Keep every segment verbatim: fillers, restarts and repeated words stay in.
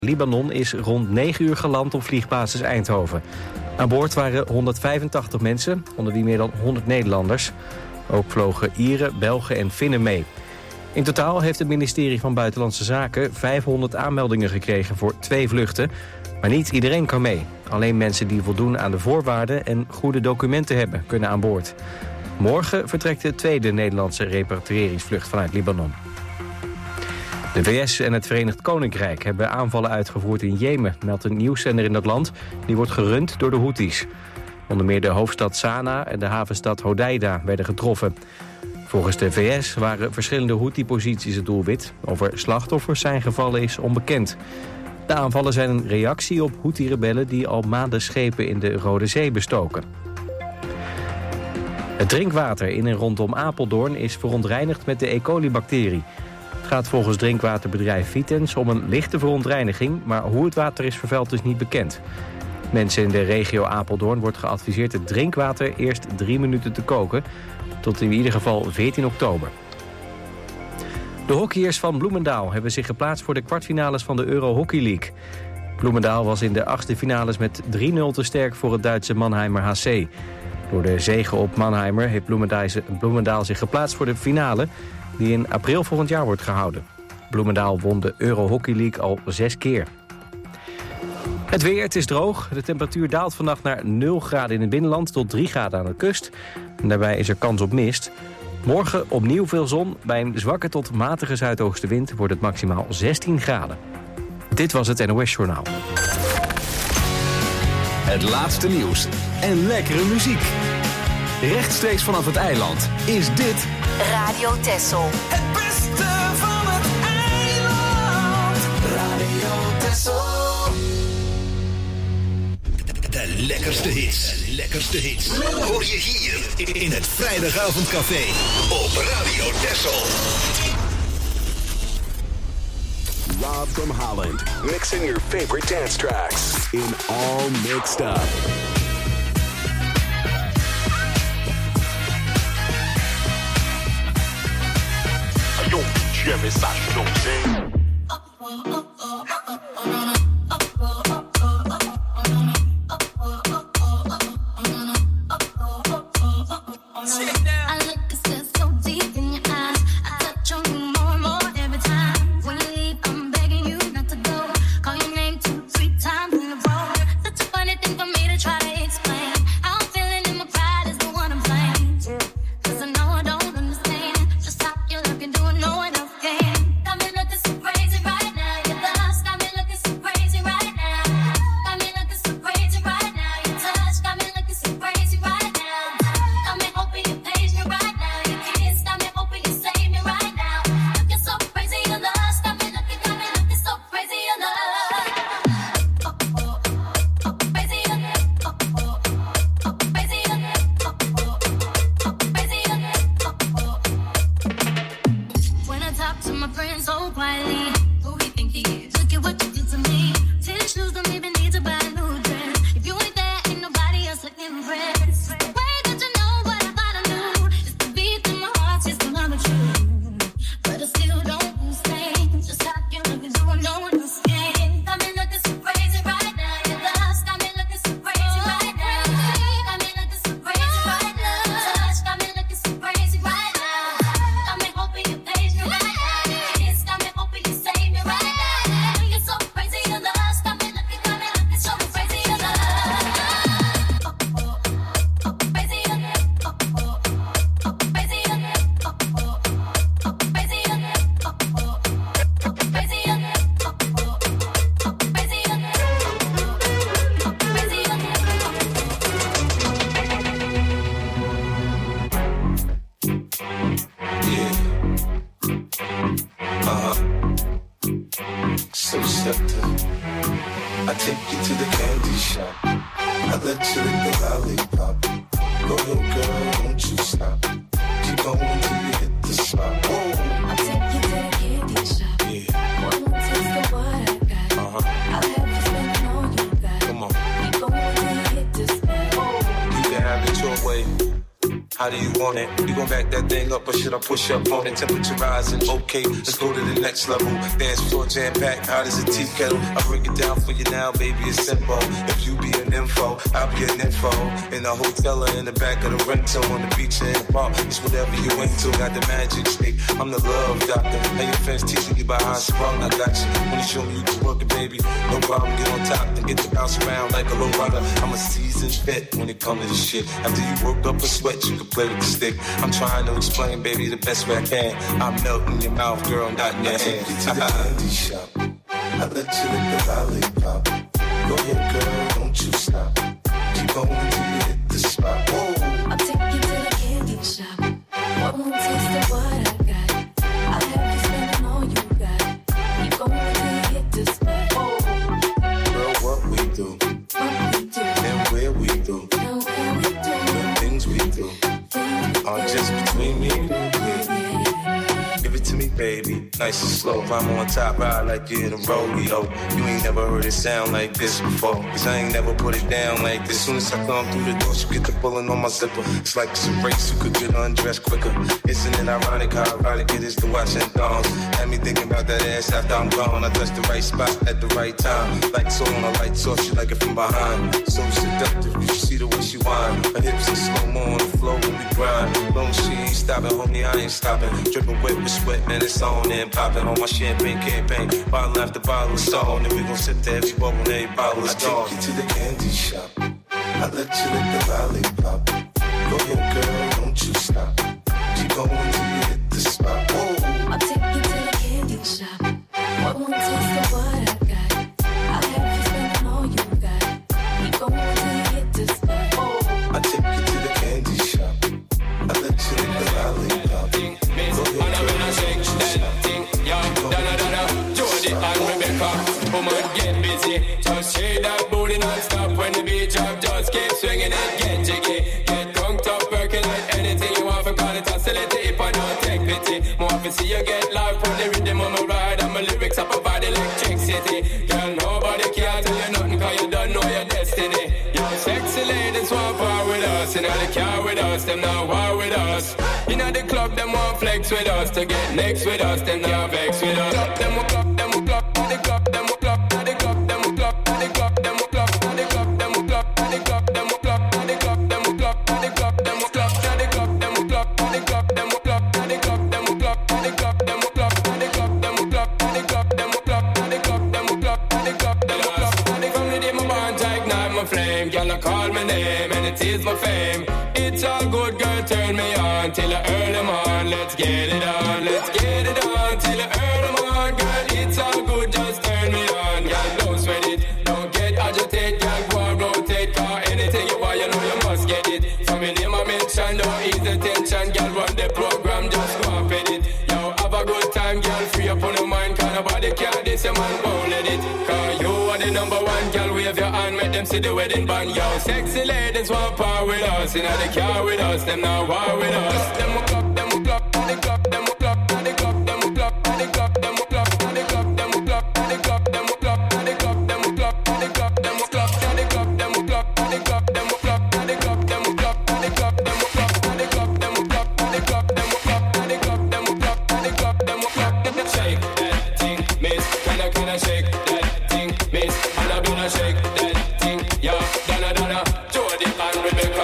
Libanon is rond negen uur geland op vliegbasis Eindhoven. Aan boord waren honderdvijfentachtig mensen, onder wie meer dan honderd Nederlanders. Ook vlogen Ieren, Belgen en Finnen mee. In totaal heeft het ministerie van Buitenlandse Zaken vijfhonderd aanmeldingen gekregen voor twee vluchten. Maar niet iedereen kan mee. Alleen mensen die voldoen aan de voorwaarden en goede documenten hebben kunnen aan boord. Morgen vertrekt de tweede Nederlandse repatriëringsvlucht vanuit Libanon. De V S en het Verenigd Koninkrijk hebben aanvallen uitgevoerd in Jemen, meldt een nieuwszender in dat land. Die wordt gerund door de Houthis. Onder meer de hoofdstad Sanaa en de havenstad Hodeida werden getroffen. Volgens de V S waren verschillende Houthi-posities het doelwit. Of er slachtoffers zijn gevallen is onbekend. De aanvallen zijn een reactie op Houthi-rebellen die al maanden schepen in de Rode Zee bestoken. Het drinkwater in en rondom Apeldoorn is verontreinigd met de E. coli-bacterie. Het gaat volgens drinkwaterbedrijf Vitens om een lichte verontreiniging, maar hoe het water is vervuild is niet bekend. Mensen in de regio Apeldoorn wordt geadviseerd het drinkwater eerst drie minuten te koken, tot in ieder geval veertien oktober. De hockeyers van Bloemendaal hebben zich geplaatst voor de kwartfinales van de Euro Hockey League. Bloemendaal was in de achtste finales met drie nul te sterk voor het Duitse Mannheimer H C. Door de zege op Mannheimer heeft Bloemendaal zich geplaatst voor de finale, die in april volgend jaar wordt gehouden. Bloemendaal won de Euro Hockey League al zes keer. Het weer, het is droog. De temperatuur daalt vannacht naar nul graden in het binnenland tot drie graden aan de kust. En daarbij is er kans op mist. Morgen opnieuw veel zon. Bij een zwakke tot matige zuidoostenwind wordt het maximaal zestien graden. Dit was het N O S Journaal. Het laatste nieuws en lekkere muziek. Rechtstreeks vanaf het eiland is dit Radio Texel. Het beste van het eiland. Radio Texel. De lekkerste hits, de lekkerste hits. Hoor je hier in het Vrijdagavondcafé op Radio Texel. Rob from Holland, mixing your favorite dance tracks in All Mixed Up. Yo, tu as message donc How do you want it? You gon' back that thing up or should I push up on it? Temperature rising, okay, let's go to the next level. Dance floor jam packed, hot as a tea kettle. I break it down for you now, baby, it's simple. If you be an info, I'll be an info. In a hotel or in the back of the rental, on the beach or in the park, it's whatever you into. Got the magic stick, I'm the love doctor. Hey, your friends teaching you about how I sprung, I got you. When you show me you can work it, baby, no problem, get on top and get to bounce around like a low rider. I'm a seasoned vet when it comes to this shit. After you work up a sweat, you can play with the stick. I'm trying to explain, baby, the best way I can. I'm melting your mouth, girl, not in your hand. I take you to the candy shop. I let you lick the lollipop. Go ahead, girl, don't you stop. Keep going till you hit the spot. Whoa. I'll take you to the candy shop. One more taste of what I got. I'll have you spending all you got. Keep going till you hit the spot. Whoa. Girl, what we do? What we do? And where we do? And where we do? The things we do are just between me and you. Give it to me, baby, nice and slow. I'm on top, ride like you're in a rodeo. You ain't never heard it sound like this before, cause I ain't never put it down like this. Soon as I come through the door, you get the pulling on my zipper. It's like it's a race, you could get undressed quicker. Isn't it ironic how ironic it is to watch and thongs? Had me thinking about that ass after I'm gone. I touched the right spot at the right time. Like so on a light source, she like it from behind. So seductive, you should see the way she whine. Her hips in slow-mo on the floor when we grind. Long as she ain't stopping, homie, I ain't stopping. Dripping wet with sweat, man, it's on and popping on my champagne campaign. Bottle after bottle is on, and we gon' sip to every bubble and every bottle is gone. I take you to the candy shop. I let you lick the lollipop. Go ahead, girl, don't you stop. Keep going till you hit the spot. Whoa. I'll take you to the candy shop. One more taste of what I got. I'll have you spending all you got. Keep going till you hit the spot. Whoa. I take you to the candy shop. I let you lick the lollipop. Go ahead, girl, don't you stop. Jody and Rebecca, woman get busy. Just shake that booty non-stop when the beat drop. Just keep swinging it, get jiggy. Get drunk, up, percolate anything you want. For call it hostility if I don't take pity. More to see you get live for the rhythm of my ride. And my lyrics up about electricity. Girl, nobody can tell you nothing cause you don't know your destiny. Yo, sexy ladies want power with us. You know they care with us, them not war with us. You know the club, them want flex with us. To get next with us, them not vex with us. Club, them will club, them will club, the club, them will club, the club, them will club, the club, them will club, the club, them will club, the club, them will club, the club, them will club, the club, them will club, the club, them will club, the club, them will club, the club, them will club, the club, them will club, the club, them will club, the club, them will club, the club, them will club, the club, them will club. From the day my bond, I ignite my flame. Girl, I call my name and it is my fame. It's all good, girl, turn me on till I earn them on. Let's get it on, let's get it on till I earn them on. Girl, it's all good, just turn me on. Girl, don't sweat it, don't get agitated. Girl, go and rotate, cause anything you want, you know you must get it. So me name I mention, don't ease the tension. Girl, run the program, just go and pet it. Yo, have a good time, girl, free up on your mind. Cause nobody care, this your man won't let it. Cause you are the number one, girl, wave your hand, make them see the wedding band. Yo, sexy ladies want power with us. You know they care with us, them not war with us. Them will club, them will club, the club, them will club, the club, them will club, the club, them will club, the club, them will club, the club, them will club, the club, them will club, the club, them will club, the club, them will club, the club, them will club, the club, them will club, the club, them will club, the club, them will club, the club, them will club, the club, them will club, the club, them will club. Shake that thing, miss. Can I, can I shake that thing, miss? And I gonna shake that thing, yeah. Donna, Donna, Jody and Rebecca.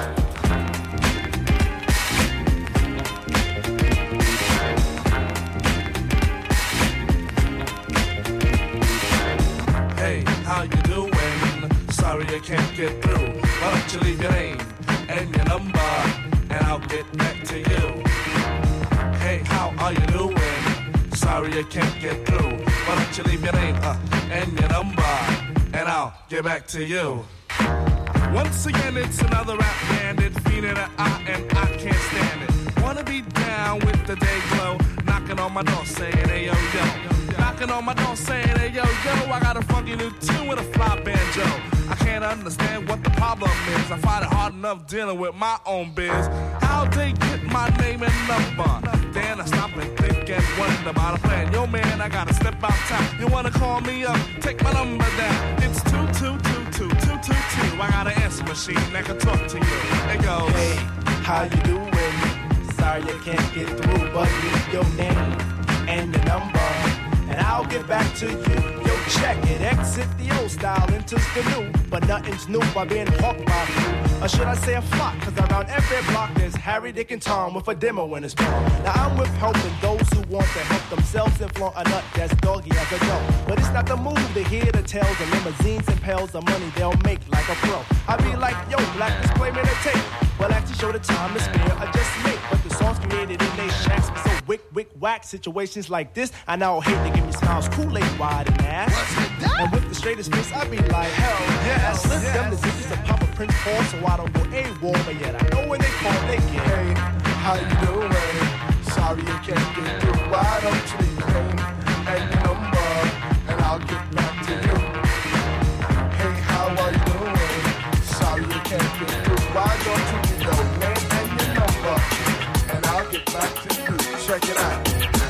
How you doing? Sorry I can't get through. Why don't you leave your name and your number, and I'll get back to you. Hey, how are you doing? Sorry I can't get through. Why don't you leave your name uh, and your number, and I'll get back to you. Once again, it's another rap bandit, feeding an eye, and I can't stand it. Wanna be down with the day glow, knocking on my door saying, hey yo yo. Knocking on my door saying, hey yo yo, I got a funky new tune with a fly banjo. I can't understand what the problem is. I find it hard enough dealing with my own biz. How'd they get my name and number? Then I stop and think and wonder about a plan. Yo man, I gotta step out town. You wanna call me up? Take my number down. It's two two two two two two two. I got an answer machine that can talk to you. It goes, hey. how you doing? Sorry I can't get through, but leave your name and your number, and I'll get back to you. Yo, check it, exit the old style, enters the new, but nothing's new by being hawked by you. Or should I say a flock, cause around every block there's Harry, Dick, and Tom with a demo in his palm. Now I'm with helping those who want to help themselves and flaunt a nut that's doggy as a dough. But it's not the move to hear the tales of limousines and pails of money they'll make like a pro. I be like, yo, black display me the tape. Well, actually show the time to spare, I just make. But the songs created in they shacks be so wick, wick, whack. Situations like this, I now hate to give me smiles, Kool-Aid wide and ass. And with the straightest face, I be like, hell yes. Slip yes. them the zippies and pop a Prince Paul so I don't go AWOL. But yet I know when they call, they get. Hey, how you doing? Sorry you can't get through. Why don't you leave your name and your number, and I'll get back to you. Hey, how are you doing? Sorry you can't get through. Why don't you leave your name and your number, and I'll get back to you. Check it out.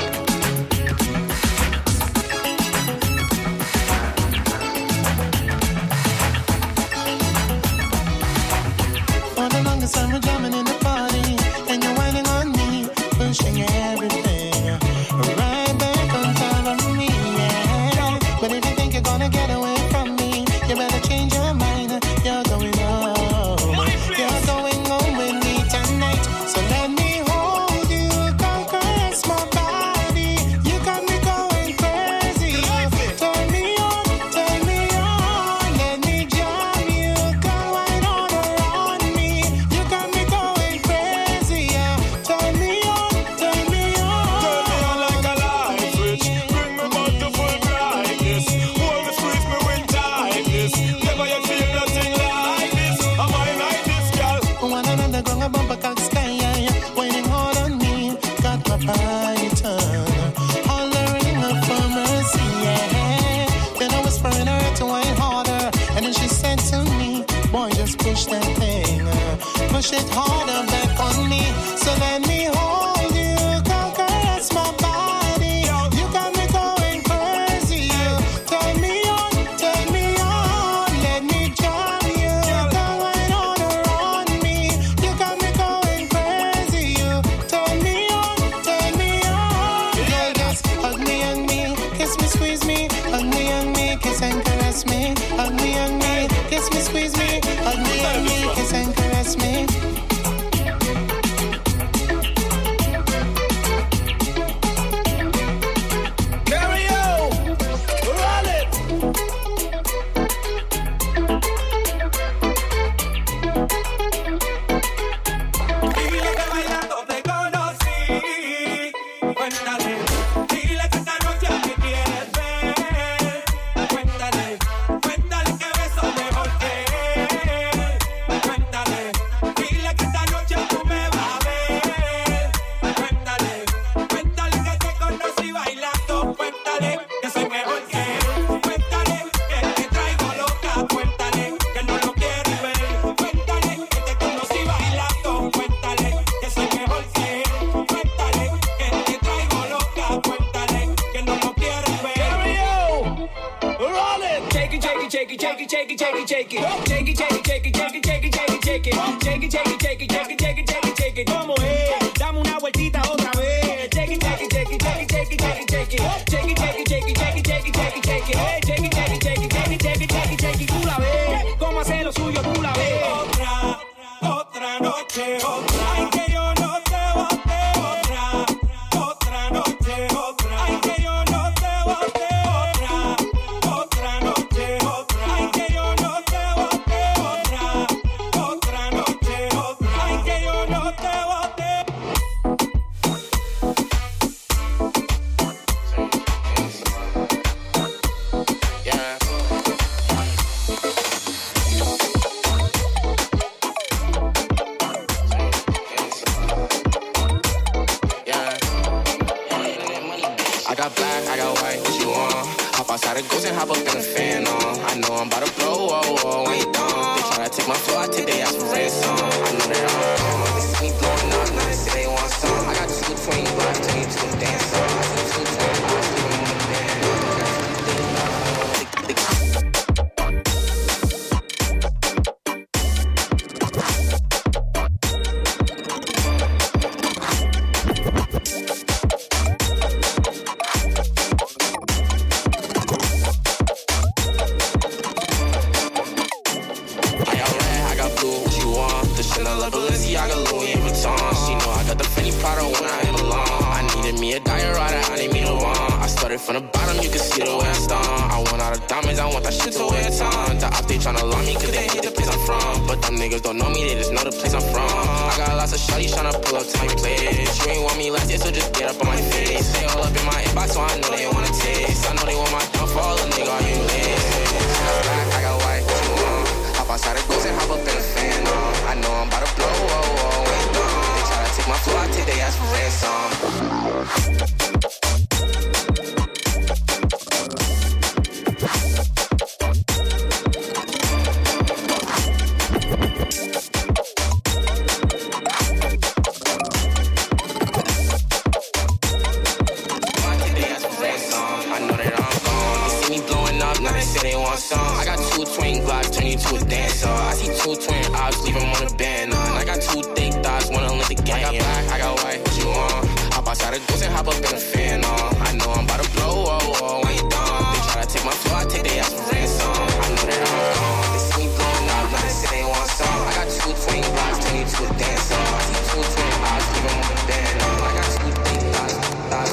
Summer jamming in the party, and you're whining on me, pushing everything right back on top of me, yeah. But if you think you're gonna get away from me, you better change your mind. You're going home, you're going home with me tonight. So let me hold you, caress my body. You got me going crazy. Turn me on, turn me on, let me jam you, go right on around me. You got me going crazy, yeah. Turn me on, turn me on. Turn me on like a light switch. Bring me back to full brightness. Hold me, squeeze me with tightness. Never yet feel nothing like this. Am I like this, girl? One another gonna bump a cock sky, yeah, yeah. Waiting hard on me, got my python hollering up for mercy, yeah. Then I whisper in her to whine harder, and then she said to me, boy, just push that thing, uh, push it harder back on me. So let me hold you, caress my body. You got me going crazy. Turn me on, turn me on, let me jam you, go right on around me. You got me going crazy. Turn me on, turn me on. Yeah, just hug me, hug me, kiss me, squeeze me, hug me, hug me, kiss and caress me, hug me, hug me, kiss me, squeeze me, hug me, hug me, kiss and caress me. Carry on, run it. Dile que bailando te conocí. Cuéntale, dile que esta noche me quieres ver. Cuéntale, cuéntale que beso mejor que él. Cuéntale, dile que esta noche tú me vas a ver. Cuéntale, cuéntale que te conocí bailando. Cuéntale que soy mejor que él. Cuéntale que te traigo loca. Cuéntale que no lo quieres ver. Cuéntale que te conocí bailando. Cuéntale que soy mejor que él. Cuéntale que te traigo loca. Cuéntale que no lo quieres ver. Carry on, run it. Shake it, shake it, shake it, shake it, shake it, shake it, shake it. Shake it, shake it, shake it, shake it, shake it, shake it, shake it. Shake it, shake it, shake it, shake it, shake it, shake it, shake it. ¿Cómo es? Dame una vueltita otra vez. Shake it, shake it, shake it, shake it, shake it, shake it, shake it. Shake it, shake it, shake it, shake it, shake it, shake it, shake it. Shake it, shake it, shake it, shake it, shake it, shake it, shake it. Tú la ves. Cómo hace lo suyo, tú la ves. Otra, otra noche, otra. Ay, que yo no te bote. Otra, otra noche, otra. Ay, que yo no te bote. Otra, otra noche, otra. Ay, que yo no te bote. Otra, otra noche, otra. Ay, que yo no te bote. Yeah. I got black, I got white, what you want? Hop outside the ghost and hop up in the fan on. I know I'm about to blow, whoa, whoa, when you done. They try to take my flow, I take they ass for ransom. I know that I'm wrong. They see me blowing up, now they say they want some. I got two twenty-five, twenty-two dance on. I got two twenty-five, sleeping on the bed. I got Louis Vuitton. She know I got the Fendi Prada when I hit along. I needed me a diet rider, I need me the one. I started from the bottom, you can see the way I stung. I want all the diamonds, I want that shit to wear a ton. The op, they tryna love me cause they hate the place I'm from. But them niggas don't know me, they just know the place I'm from. I got lots of shawties tryna pull up to my place. You ain't want me last year, so just get up on my face. They all up in my inbox, so I know they wanna taste. I know they want my downfall, a nigga, are you late? I got black, I got white, what you want? Hop outside the ghost and hop up in the fan, on. I know I'm about to blow, oh, oh, wait, no. They tryna take my flow, I take they ass for ransom. I got two twin glocks, turn you to a dancer. I see two twin ops, leave them on the band on. I got two thick thighs, wanna let the gang. I got black, I got white, what you want? Hop outside the ghost and hop up in the fan on. I know I'm about to blow, oh, oh, ain't done. They try to take my flow, I take they ass for ransom. I know that I'm gone. They see me blowing up, now they say they want some. I got two twin glocks, turn you to a dancer. I see two twin ops, leave them on the band on. I got two thick thighs, thighs.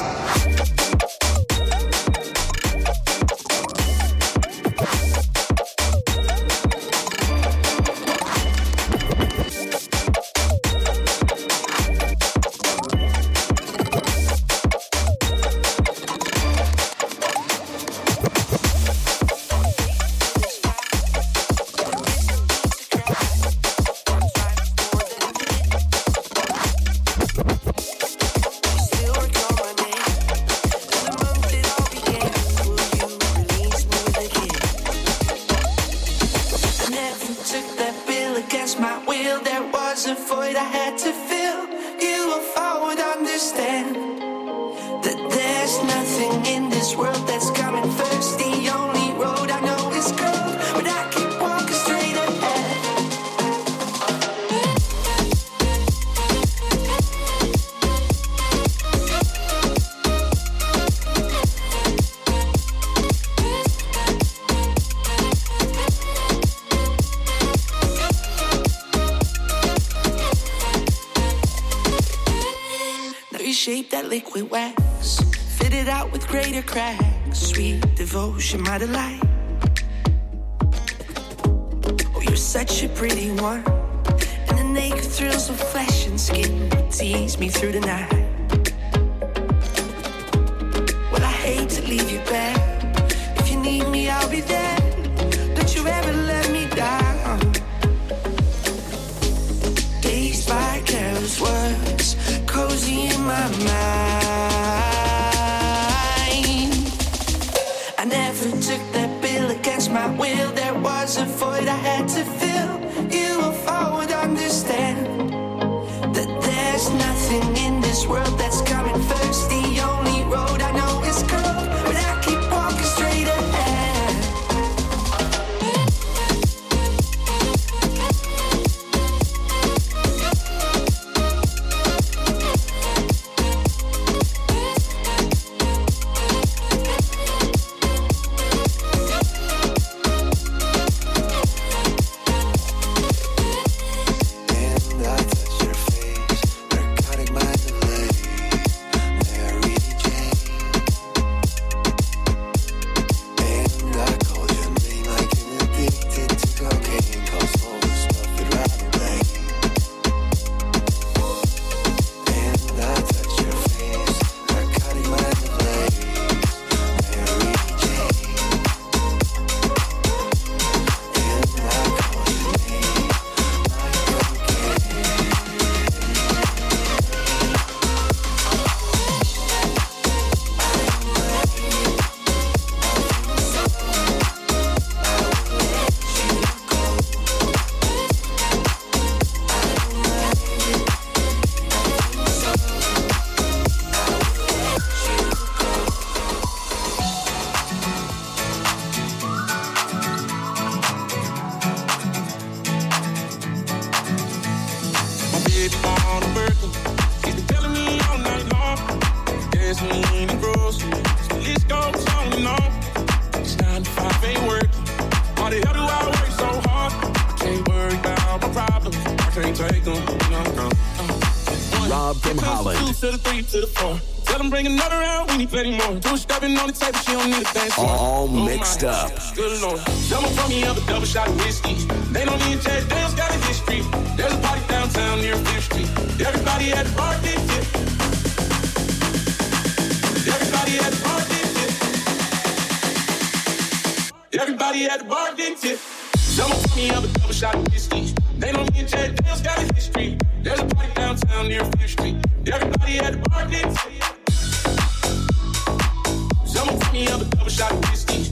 Shape that liquid wax, fit it out with greater cracks. Sweet devotion, my delight. Oh, you're such a pretty one, and the naked thrills of flesh and skin tease me through the night. Well, I hate to leave you back. If you need me, I'll be there. Don't you ever let me down. Dazed by careless words, cozy in my mind. I never took that bill against my will. There was a void I had to fill. You or I would understand that there's nothing in this world that's coming first. The only road I know is curved, but I keep walking straight ahead. Why the hell do I work so hard? I can't worry about my problems. I can't take them. No, no. Rob from Holland. Two to the three to the four. Tell them bring another round, we need plenty more. Two stepping on the table, she don't need a dance floor. All mixed oh up. Good Lord. Someone pour me up a double shot of whiskey. They don't need to they just got a history. There's a party downtown near Fifth Street. Everybody at the bar did it. Everybody at the bar did it. Everybody at the bar did it. Someone pour me up a double shot of whiskey. They don't need to they just got a history. There's a party downtown near Fifth Street. Everybody at the bar did it. Someone put me up a double shot of whiskey.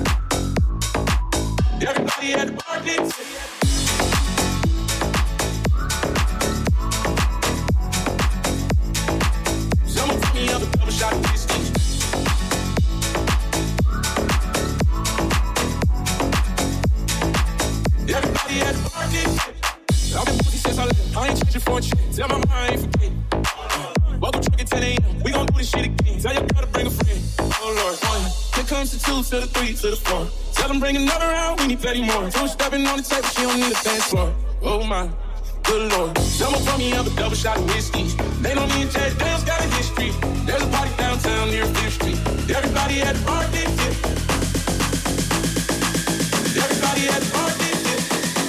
Everybody at the bar did it. Someone put me up a double shot of whiskey. Everybody at the bar did it. I've been pussy since I left. I ain't changing for a chick. Tell my mind I ain't forget. Welcome truck at ten a.m. We gon' do this shit again. Tell your girl to bring a friend. Oh Lord, one. Here comes the two to the three to the four. Tell them bring another round, we need plenty more. Two stepping on the table, she don't need a dance floor. Oh my, good Lord. Someone pour me up a double shot of whiskey. They don't need to they just got a history. There's a party downtown near Fifth Street. Everybody at the bar did it. Everybody at the bar did it.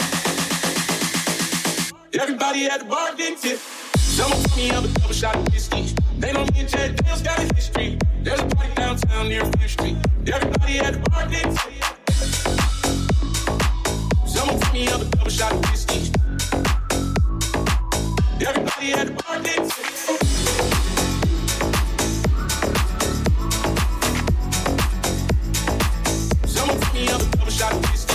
Everybody at the bar did it. Someone put me up a double shot of whiskey. They don't need to they just got a history. There's a party downtown near Fifth Street. Everybody at the bar did it. Someone put me up a double shot of whiskey. Everybody at the bar did it. Someone put me up a double shot of whiskey.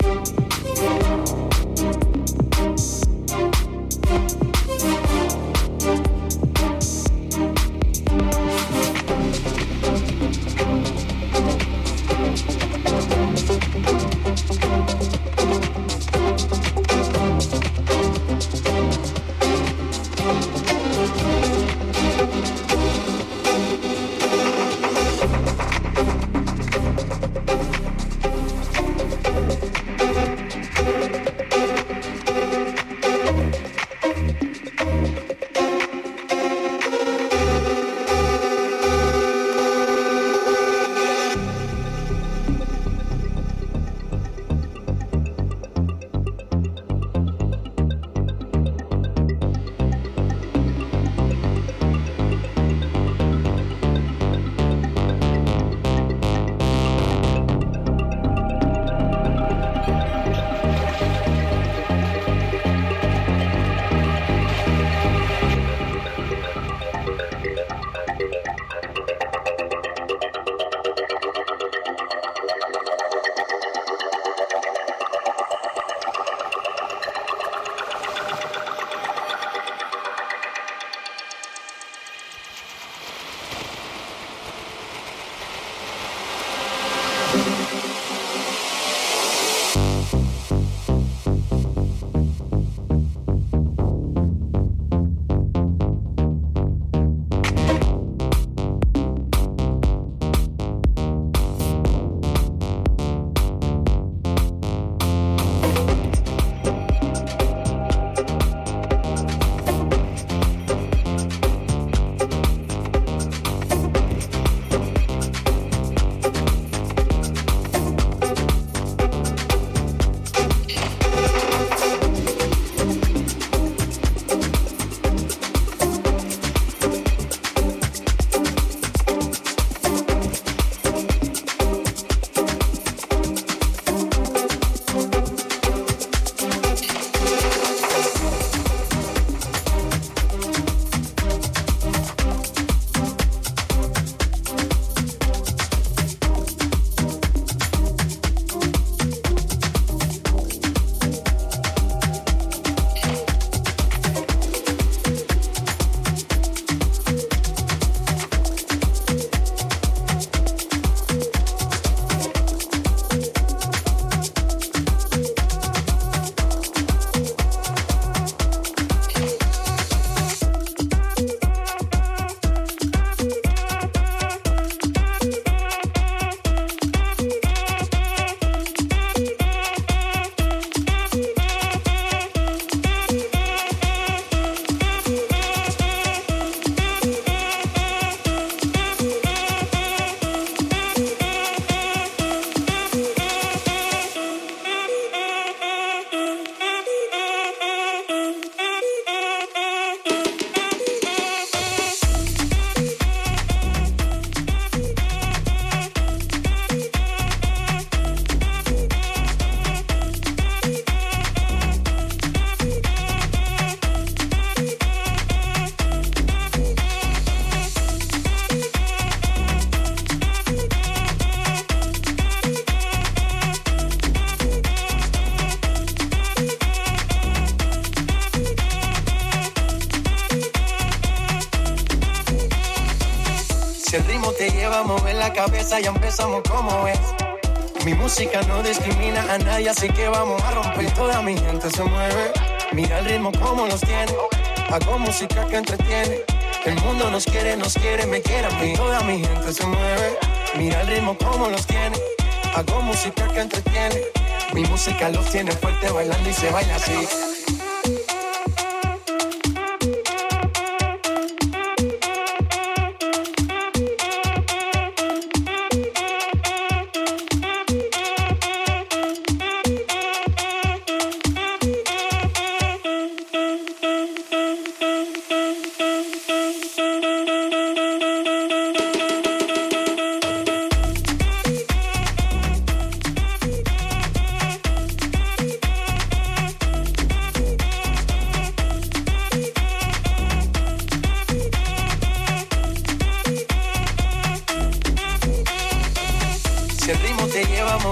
Si el ritmo te lleva a mover la cabeza, ya empezamos como es. Mi música no discrimina a nadie, así que vamos a romper. Toda mi gente se mueve, mira el ritmo como los tiene. Hago música que entretiene. El mundo nos quiere, nos quiere, me quiere a mí. Toda mi gente se mueve, mira el ritmo como los tiene. Hago música que entretiene. Mi música los tiene fuerte bailando y se baila así.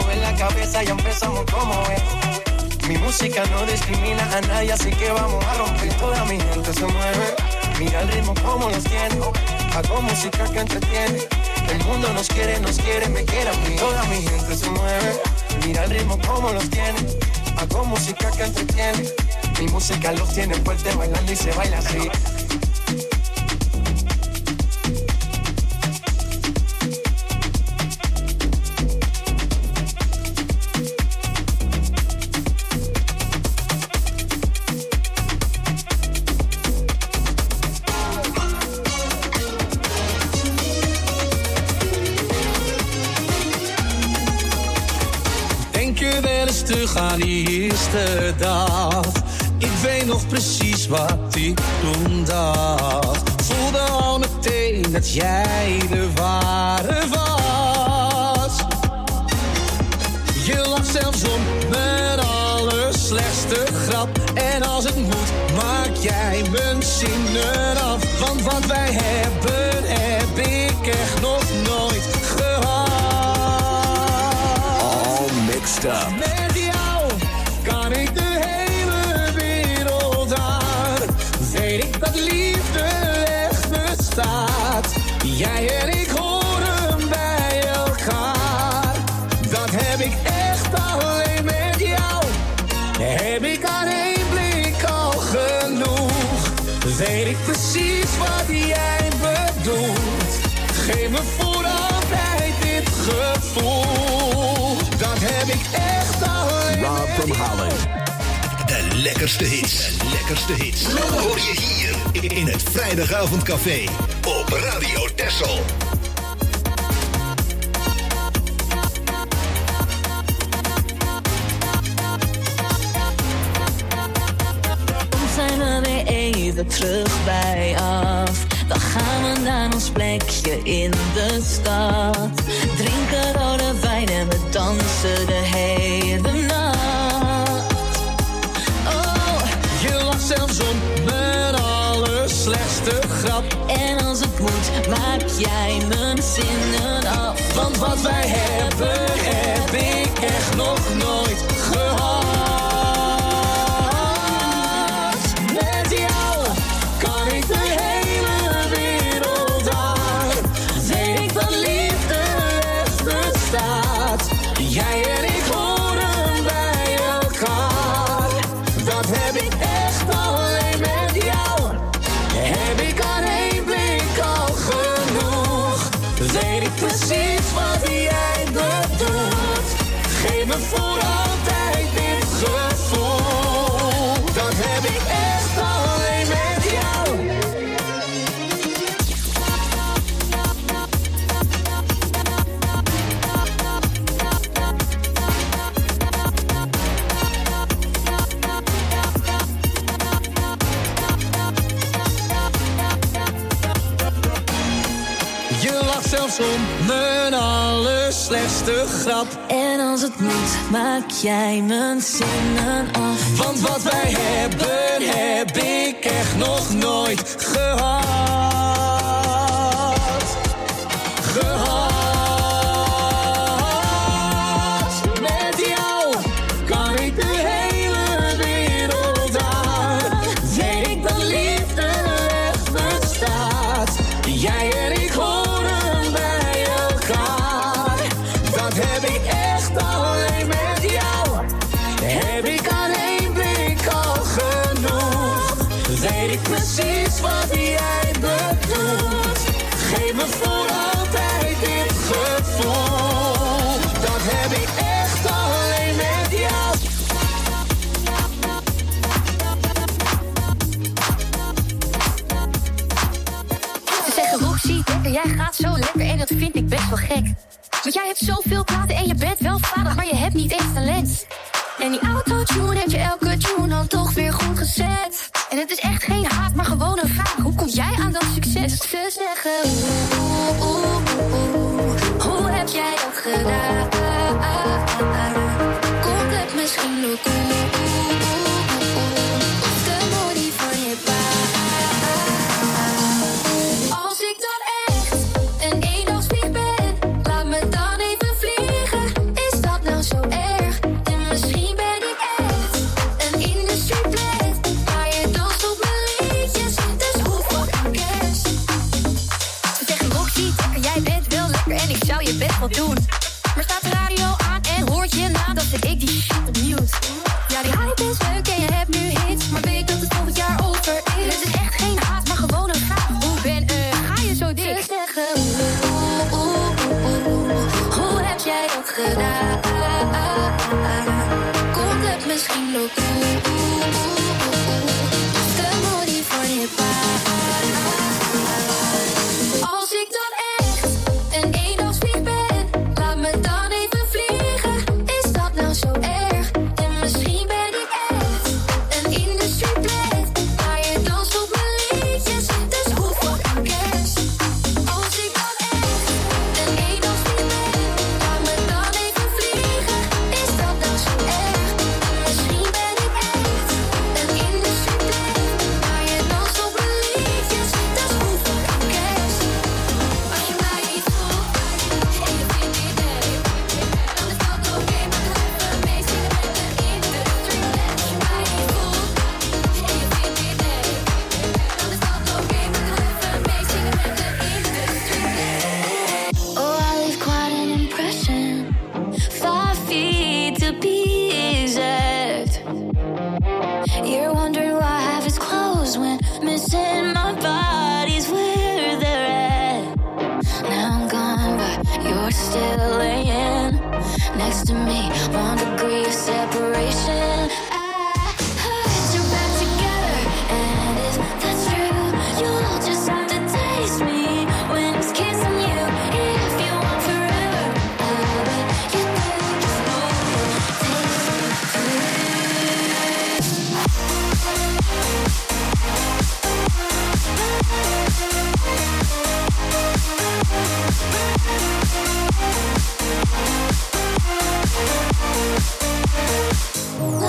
mueve la cabeza y empezamos como es. Mi música no discrimina a nadie, así que vamos a romper. Toda mi gente se mueve, mira el ritmo como los tiene. Hago música que entretiene. El mundo nos quiere, nos quiere, me quiere a mí. Toda mi gente se mueve, mira el ritmo como los tiene. Hago música que entretiene. Mi música los tiene fuerte bailando y se baila así. Terug aan die eerste dag. Ik weet nog precies wat ik toen dacht. Voelde al meteen dat jij de ware was. Je lacht zelfs om mijn allerslechtste grap. En als het moet, maak jij mijn zinnen af. Want wat wij hebben, heb ik echt nog nooit gehad. All mixed up. Met jou kan ik de hele wereld aan. Weet ik dat liefde echt bestaat. Jij en ik horen bij elkaar. Dat heb ik echt alleen met jou. Heb ik aan één blik al genoeg. Weet ik precies wat jij bedoelt. Geef me voor altijd dit gevoel. Dat heb ik echt alleen Rob met from jou. Holland. De lekkerste hits, de lekkerste hits. Hoor je hier in het Vrijdagavondcafé op Radio Texel. Zijn we weer even terug bij af. Dan gaan we naar ons plekje in de stad. Drinken rode wijn en we dansen de hele nacht. Oh, je lacht zelfs om mijn allerslechtste grap. En als het moet, maak jij mijn zinnen af. Want wat wij hebben, heb ik echt nog nooit gehad. Met jou kan ik de hele wereld aan. Weet ik dat liefde echt bestaat. Jij en ik horen bij elkaar. Dat heb ik echt alleen met jou. Heb ik aan één blik al genoeg. Weet ik precies wat jij bedoelt. Geef me voor altijd dit gevoel. Dat heb ik echt alleen met jou. Je lacht zelfs om mijn allerslechtste grap. En als het moet, maak jij mijn zinnen af. Want wat wij hebben, heb ik echt nog nooit gehad. Gehad. Met jou kan ik de hele wereld aan. Weet ik dat liefde echt bestaat. Jij en ik horen bij elkaar. Dat heb ik echt alleen met jou. Heb ik aan één blik al genoeg. Weet ik precies wat jij bedoelt. Geef me voor altijd dit gevoel. Dat heb ik echt alleen met jou. Ze zeggen Roxy, lekker, jij gaat zo lekker en dat vind ik best wel gek. Want jij hebt zoveel platen en je bent wel vaardig, maar je hebt niet echt talent. En die autotune heb je elke tune al toch weer goed gezet. En het is echt geen haat, maar gewoon een vraag. Hoe kom jij aan dat succes? Ze zeggen oeh, oeh, oeh, oeh. Hoe heb jij dat gedaan? Komt het misschien ook oeh, oeh, oeh, oeh. Of de body van je pa? Als ik dan echt een eendagsvlieg ben, laat me dan even vliegen. Is dat nou wat doen. Maar staat de radio aan en hoort je na, dan zet ik die shit op mute. Ja, die hype is leuk en je hebt nu hits, maar weet dat het volgend jaar over is. Het is echt geen haat, maar gewoon een vraag. Hoe ben, uh, ga je zo dik? Ze zeggen, oeh, oeh, oeh, oeh, hoe heb jij dat gedaan? Komt het misschien ook goed? De money voor je pa. Als ik dan echt een eendagsvlieg ben, laat me dan even vliegen. Is dat nou zo erg? En misschien ben ik echt een industrieplet, maar je danst op mijn liedjes, dus hoe fucking cares? Als ik dan echt een eendagsvlieg ben, laat me dan even vliegen. Is dat nou zo erg? En misschien ben ik echt een industrieplet, maar je danst op mijn liedjes, dus hoe fucking cares? Als je mij niet voelt en je vindt dit leuk, dan is dat oké, maar doe even mee zingen met de industry. Als je mij niet voelt en je vindt dit leuk, dan is dat oké, maar doe even mee zingen met de industry. Oh, I leave quite an impression, five feet to be exact. You're wondering why I have its closed when missing my body's where they're at. Now I'm gone, but you're still laying next to me. One degree of separation. I heard you're back together, and if that's true, you'll just have to taste me when it's kissing you. If you want forever, I bet you do. Just know, taste me through. La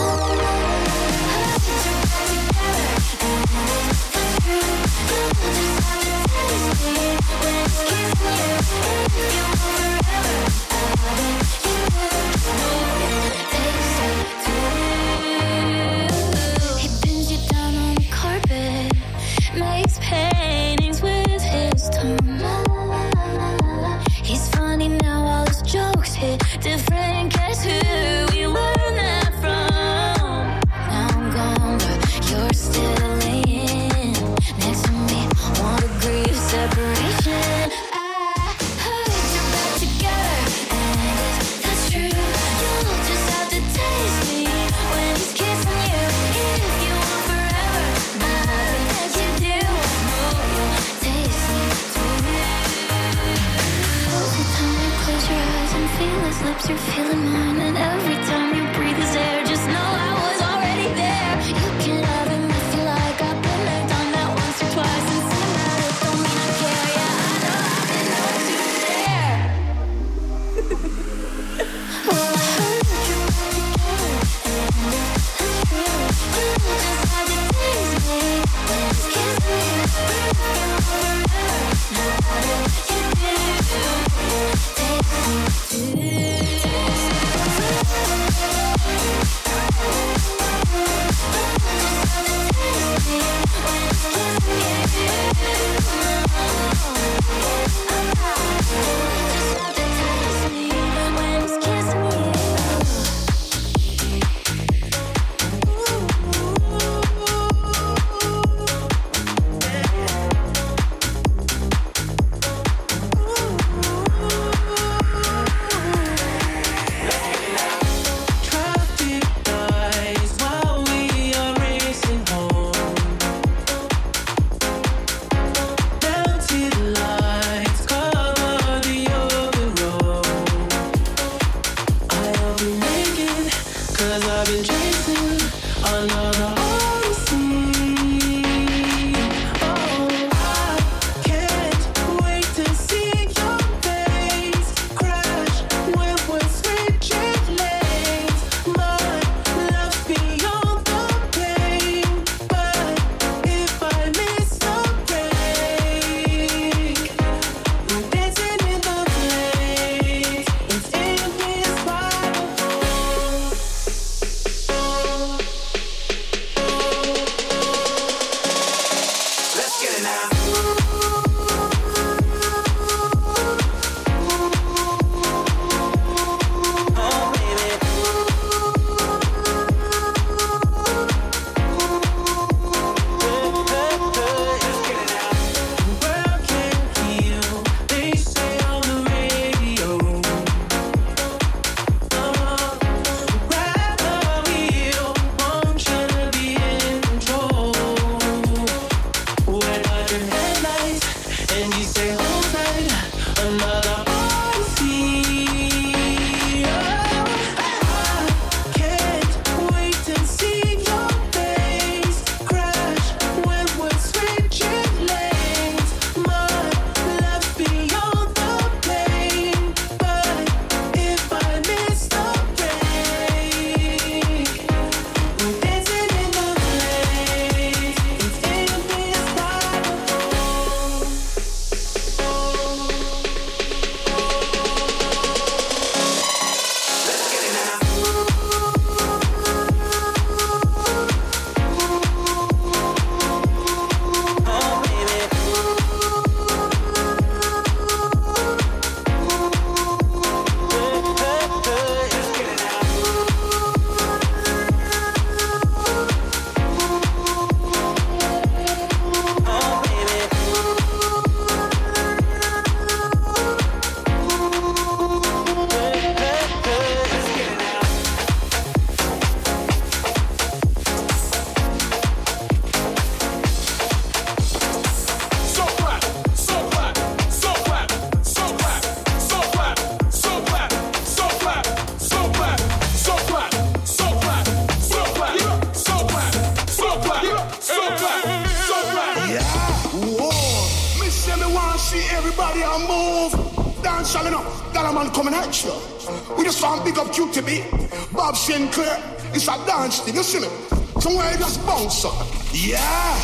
a move. Dance all enough. That a man coming at you. We just want big up Q T B. Bob Sinclair. It's a dance thing, you see me? Somewhere you just bounce up. Yeah.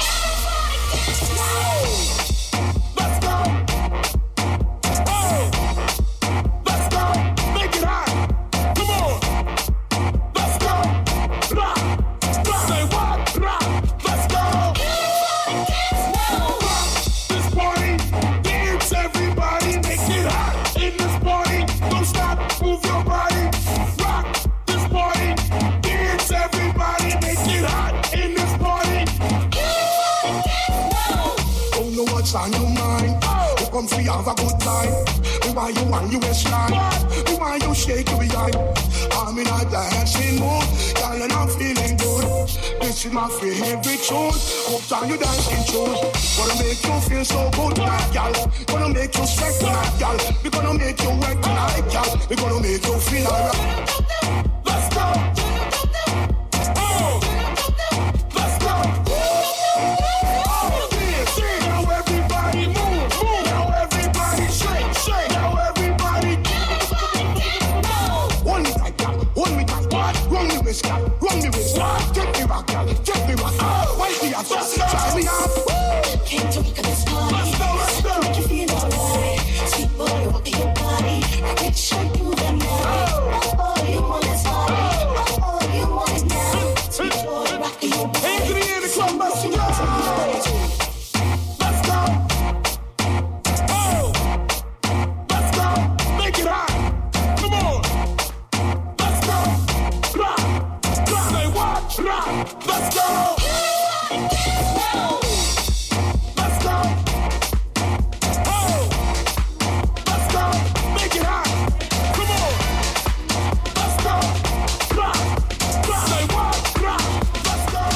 Let's go. Oh. Let's go. Make it hot. Come on. Let's go. Rock. Rock. Say what? Rock. Let's go. Rock this party. Dance everybody. Make it hot in this party. Don't stop. Move your body. Rock this party. Dance everybody. Make it hot in this party. Don't know what's on your mind. You come free, have a good time. We want you on your waistline. We want you shake your behind. I'm in a dancing mood. Girl, and I'm feeling good. This is my favorite tune. Hope time you dancing tune. Gonna make you feel so good tonight, girl. Gonna make you sweat tonight, girl. We gonna make you wet tonight, girl. We gonna make you feel alright. Let's go. Oh. Let's go. Oh, yeah, yeah. Now everybody move, move. Now everybody shake, shake. Now everybody. Hold me tight, girl. Hold me tight. What? Run me waist, girl. Run me waist. What? Take me back, girl. Take me back. Oh. Why do you have to try me out? Came to make this party. Let's go, let's go. Make you feel alright. Sweet boy, rock your body. Make sure you them now. Oh, you want this party. Oh, you want it now. Sweet boy, rock your body. Hands in the air, the club must go. Let's go. Oh. Let's go. Make it hot. Come on. Let's go. Rock. Rock. Say what? Rock. Let's go. Let's go. Oh. Let's go. Make it hot. Come on. Let's go. Rock. Rock. Say what? Rock. Let's go.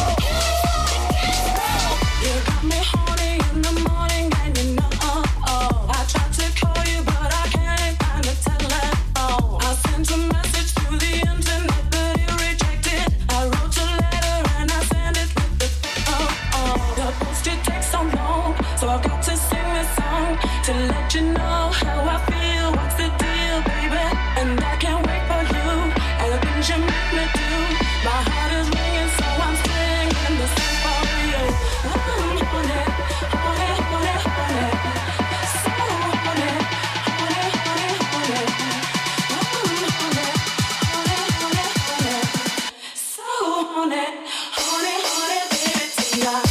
You got me horny in the morning and you know, oh, oh. I tried to call you but I can't find the telephone. I sent a message through the internet but you rejected. I wrote a letter and I sent it with the oh, oh. The posted text so long, so I've got to sing this song to let you know how I feel. What's the deal, baby? And I can't wait for you and the things you make me do. My heart is ringing, so I'm singing the song for you. I'm on it, on it, on it, on it. So on it, on it, on it, on it. I'm on it, on it, on it, on it. So on it, on it, on it, baby, tonight.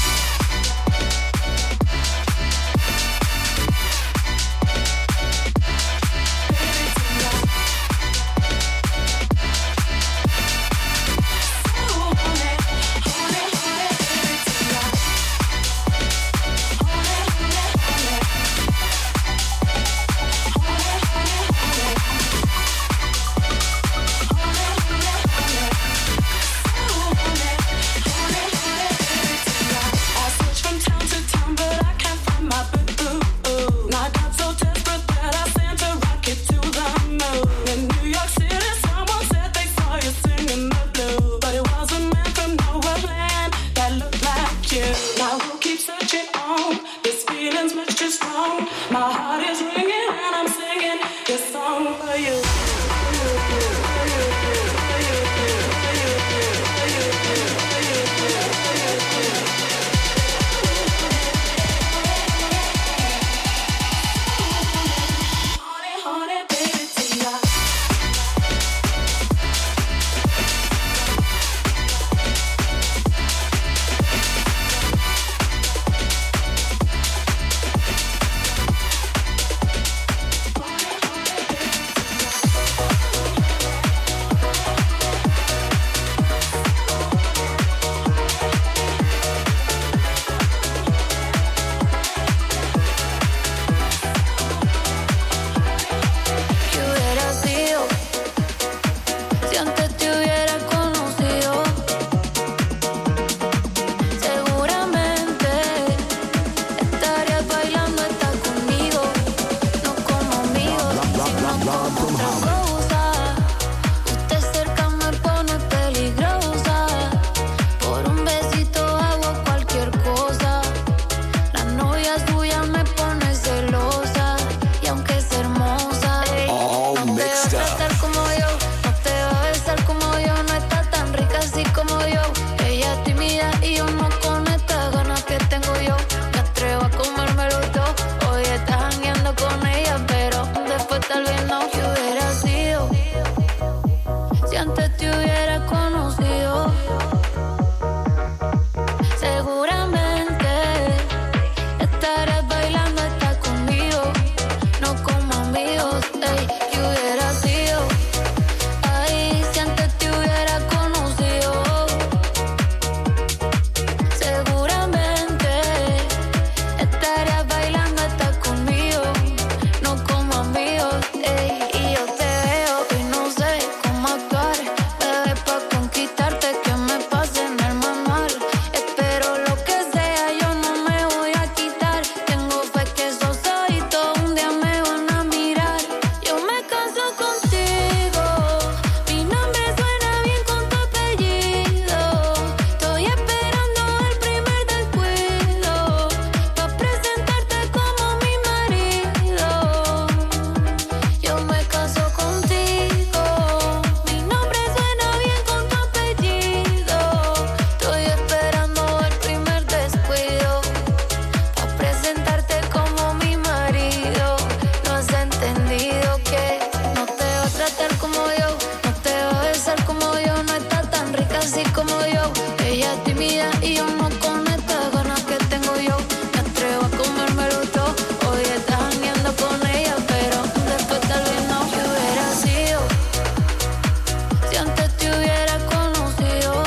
como yo. Ella es tímida y yo no con estas ganas que tengo yo. Me atrevo a comérmelo todo. Hoy estás jangueando con ella, pero después tal vez no. ¿Qué hubiera sido si antes te hubiera conocido?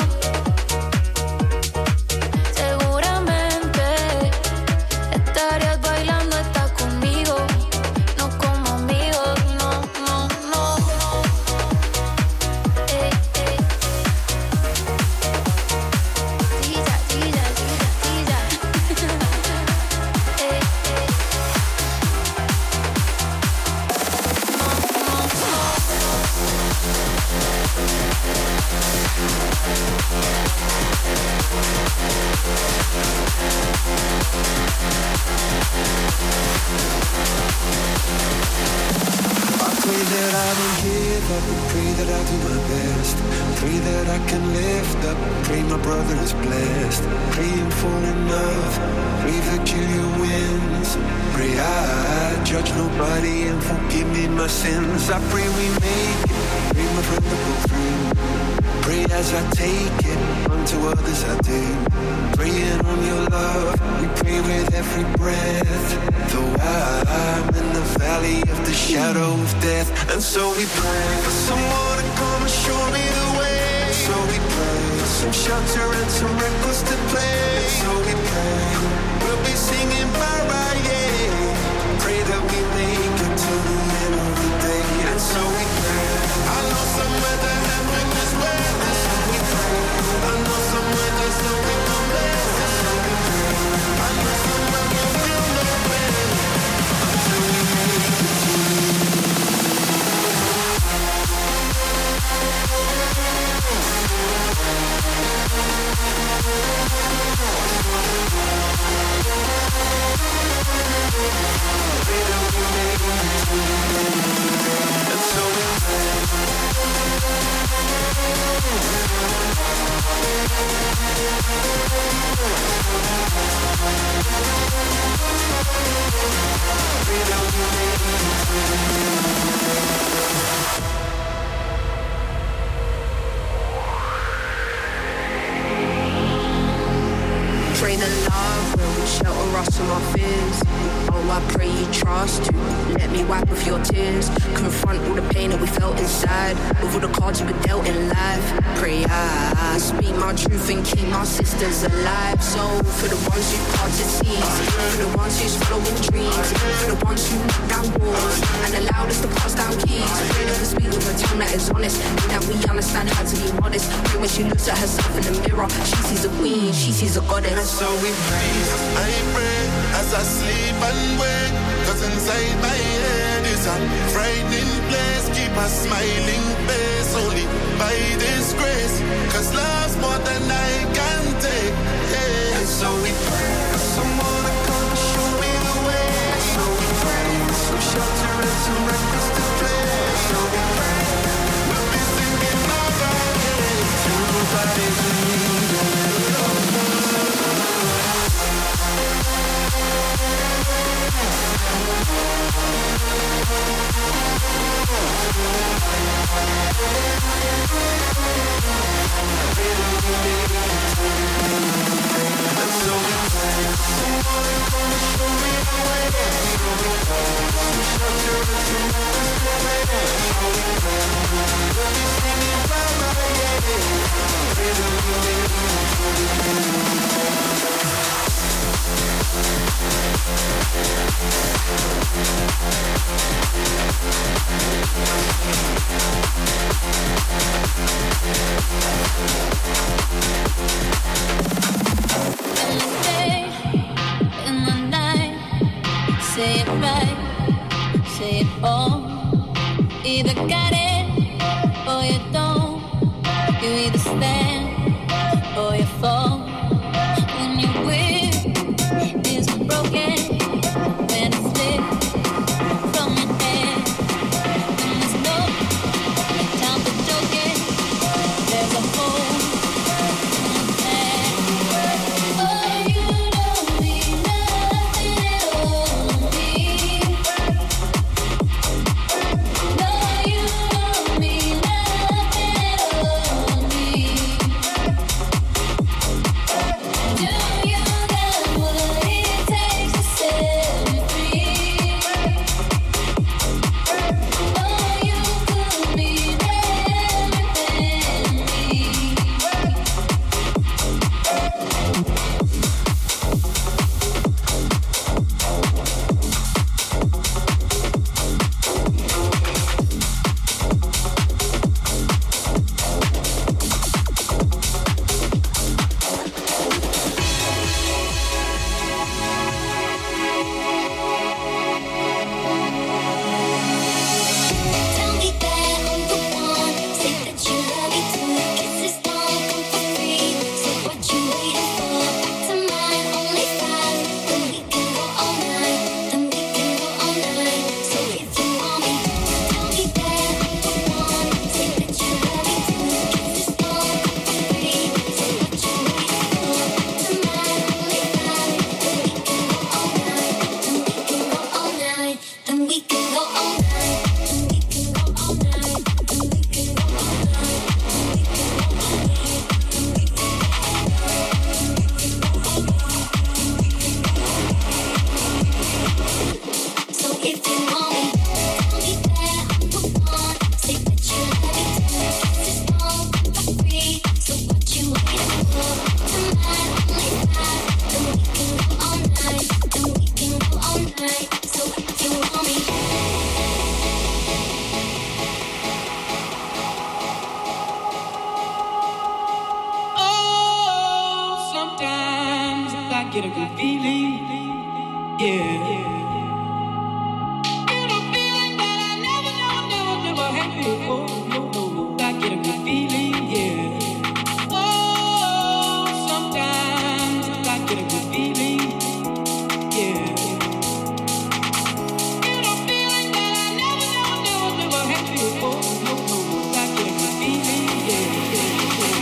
Seguramente estarías bailando, estás conmigo, no como amigos, no, no, no. Ey, ey. Tira, tira, tira, tira. Ey, ey. I pray that I don't give up, I pray that I do my best. Pray that I can lift up, pray my brother is blessed. Praying for enough, pray Victoria wins. Pray I judge nobody and forgive me my sins. I pray we make it, pray my brother go through. Pray as I take it, unto others I do. Praying on your love, we pray with every breath. Though I'm in the valley of the shadow of death. And so we pray for someone to come and show me the way. So we pray for some shelter and some records to play. So we pray, we'll be singing bye-bye, yeah. Pray that we make it to the end of the day. And so we pray, I know somewhere the heaven is where. And so we pray, I know somewhere there's no complaint. And so we pray, I know somewhere we'll feel no pain. Until we make it to the end. Pray the love will shelter us from our fears. Oh, I pray you trust to let me wipe off your tears. Confront all the pain that we felt inside, with all the cards you were dealt in life. Pray I speak my truth and keep my sisters alive. So for the ones who parted seas, for the ones who's following dreams, for the ones who knock down walls and allowed us to pass down keys. Pray that we speak with a tongue that is honest, and that we understand how to be modest. Pray when she looks at herself in the mirror, she sees a queen, she sees a goddess. And so we pray, I pray as I sleep and wake. Cause inside my head is a frightening place. Keep a smiling face only by this grace. Cause love's more than I can take, yeah. And so we pray for someone to come and show me the way. And so we pray for some shelter and some records to play. And so we pray we'll be singing my body to nobody we need. Either got it or you don't. You either stand or you fall. When your whip is broken, when it slips from your hand, when there's no time for joking, there's a hole in the sand. Oh, you don't mean nothing at all to me. No, you don't. Sometimes I get a good feeling, yeah. Get a feeling that I never, never, never, never had before. No, no, no. I get a good feeling, yeah. Oh, sometimes I get a good feeling, yeah. Get a feeling that I never, never, never, never had before. No, no, no. I get a good feeling, yeah, yeah, yeah.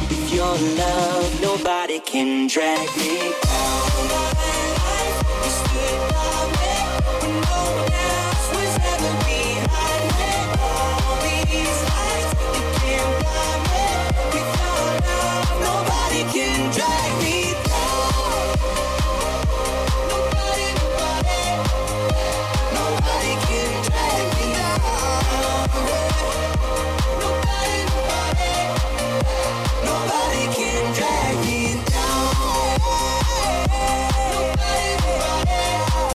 Nobody can drag me all my life. You stood